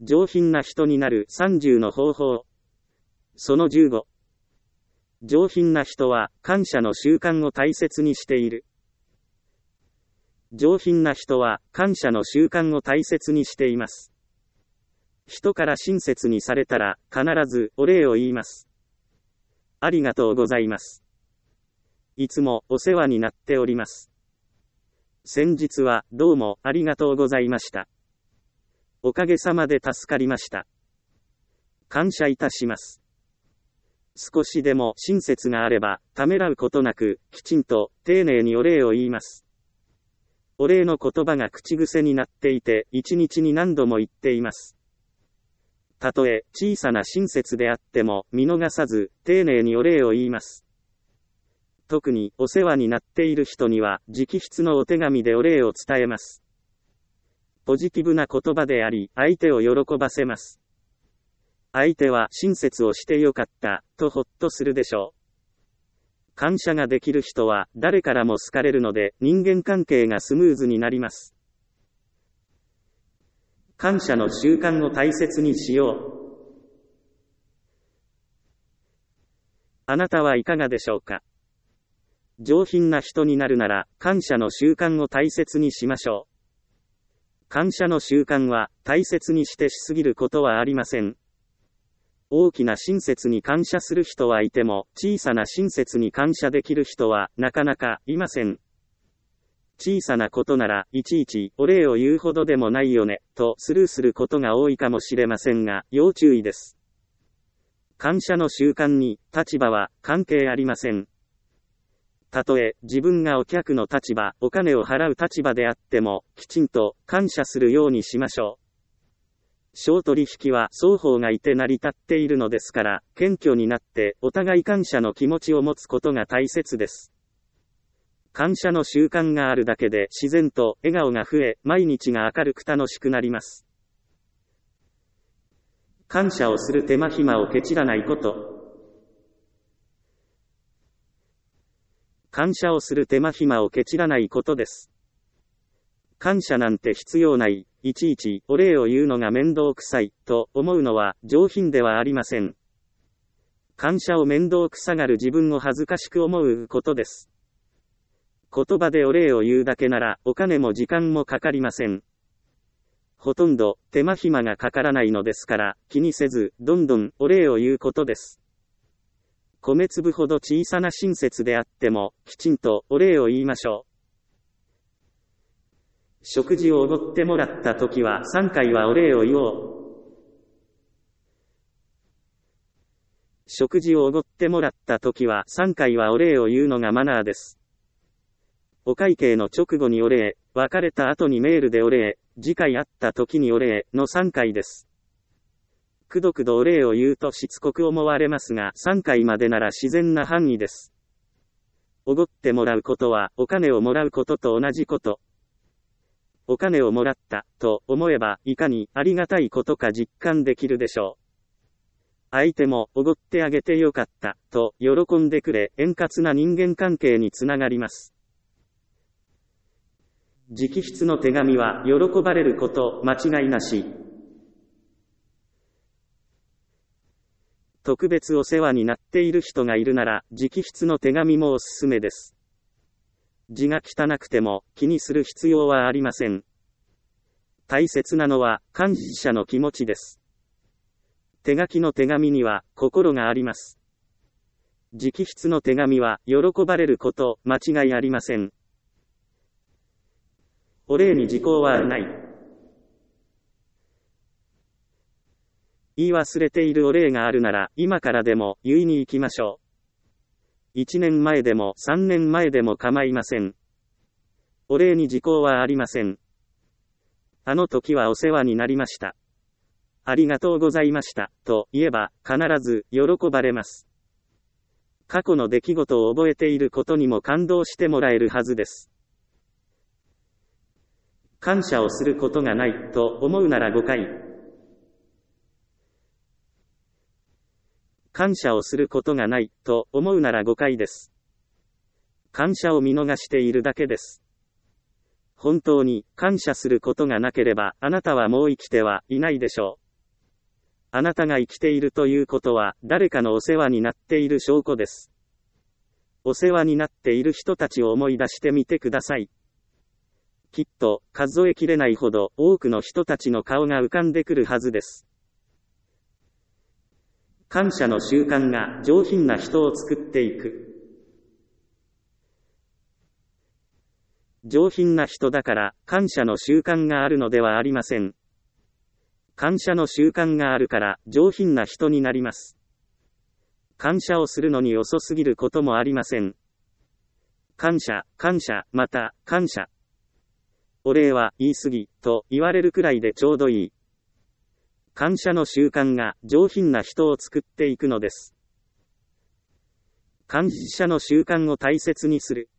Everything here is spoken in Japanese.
上品な人になる30の方法。その15。上品な人は感謝の習慣を大切にしている。上品な人は感謝の習慣を大切にしています。人から親切にされたら必ずお礼を言います。ありがとうございます。いつもお世話になっております。先日はどうもありがとうございました。おかげさまで助かりました。感謝いたします。少しでも親切があれば、ためらうことなく、きちんと丁寧にお礼を言います。お礼の言葉が口癖になっていて、一日に何度も言っています。たとえ小さな親切であっても、見逃さず、丁寧にお礼を言います。特にお世話になっている人には、直筆のお手紙でお礼を伝えます。ポジティブな言葉であり、相手を喜ばせます。相手は親切をしてよかった、とほっとするでしょう。感謝ができる人は、誰からも好かれるので、人間関係がスムーズになります。感謝の習慣を大切にしよう。あなたはいかがでしょうか。上品な人になるなら、感謝の習慣を大切にしましょう。感謝の習慣は、大切にしてしすぎることはありません。大きな親切に感謝する人はいても、小さな親切に感謝できる人は、なかなかいません。小さなことなら、いちいち、お礼を言うほどでもないよね、とスルーすることが多いかもしれませんが、要注意です。感謝の習慣に、立場は、関係ありません。たとえ、自分がお客の立場、お金を払う立場であっても、きちんと、感謝するようにしましょう。商取引は双方がいて成り立っているのですから、謙虚になってお互い感謝の気持ちを持つことが大切です。感謝の習慣があるだけで自然と笑顔が増え、毎日が明るく楽しくなります。感謝をする手間暇をケチらないこと。感謝をする手間暇をケチらないことです。感謝なんて必要ない、いちいちお礼を言うのが面倒くさい、と思うのは上品ではありません。感謝を面倒くさがる自分を恥ずかしく思うことです。言葉でお礼を言うだけならお金も時間もかかりません。ほとんど手間暇がかからないのですから気にせずどんどんお礼を言うことです。米粒ほど小さな親切であってもきちんとお礼を言いましょう。食事をおごってもらったときは3回はお礼を言おう。食事をおごってもらったときは3回はお礼を言うのがマナーです。お会計の直後にお礼、別れた後にメールでお礼、次回会った時にお礼の3回です。くどくどお礼を言うとしつこく思われますが3回までなら自然な範囲です。おごってもらうことはお金をもらうことと同じこと。お金をもらったと思えばいかにありがたいことか実感できるでしょう。相手もおごってあげてよかったと喜んでくれ円滑な人間関係につながります。直筆の手紙は喜ばれること間違いなし。特別お世話になっている人がいるなら直筆の手紙もおすすめです。字が汚くても気にする必要はありません。大切なのは感謝の気持ちです。手書きの手紙には心があります。直筆の手紙は喜ばれること間違いありません。お礼に時効はない。言い忘れているお礼があるなら今からでも言いに行きましょう。1年前でも3年前でも構いません。お礼に時効はありません。あの時はお世話になりました。ありがとうございました、と言えば必ず喜ばれます。過去の出来事を覚えていることにも感動してもらえるはずです。感謝をすることがないと思うなら誤解。感謝をすることがないと思うなら誤解です。感謝を見逃しているだけです。本当に感謝することがなければあなたはもう生きてはいないでしょう。 あなたが生きているということは、誰かのお世話になっている証拠です。お世話になっている人たちを思い出してみてください。きっと、数えきれないほど多くの人たちの顔が浮かんでくるはずです。感謝の習慣が上品な人を作っていく。上品な人だから感謝の習慣があるのではありません。感謝の習慣があるから上品な人になります。感謝をするのに遅すぎることもありません。感謝、また感謝。お礼は言い過ぎと言われるくらいでちょうどいい。感謝の習慣が上品な人を作っていくのです。感謝の習慣を大切にする。